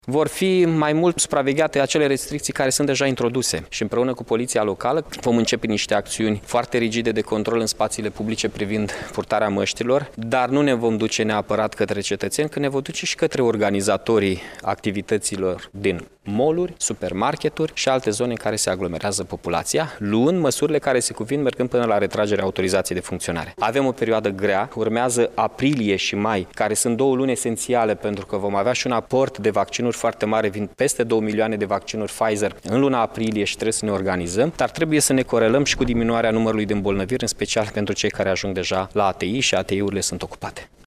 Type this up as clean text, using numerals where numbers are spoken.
Vor fi mai mult supravegheate acele restricții care sunt deja introduse și împreună cu poliția locală vom începe niște acțiuni foarte rigide de control în spațiile publice privind purtarea măștilor, dar nu ne vom duce neapărat către cetățeni, că ne vom duce și către organizatorii activităților din mall-uri, supermarketuri și alte zone în care se aglomerează populația, luând măsurile care se cuvin, mergând până la retragerea autorizației de funcționare. Avem o perioadă grea, urmează aprilie și mai, care sunt 2 luni esențiale pentru că vom avea și un aport de vaccinuri foarte mare, vin peste 2 milioane de vaccinuri Pfizer în luna aprilie și trebuie să ne organizăm, dar trebuie să ne corelăm și cu diminuarea numărului de îmbolnăviri, în special pentru cei care ajung deja la ATI și ATI-urile sunt ocupate.